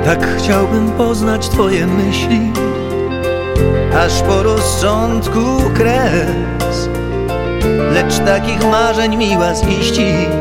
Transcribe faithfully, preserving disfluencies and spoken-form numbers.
Tak chciałbym poznać twoje myśli, aż po rozsądku kres. Lecz takich marzeń miła ziści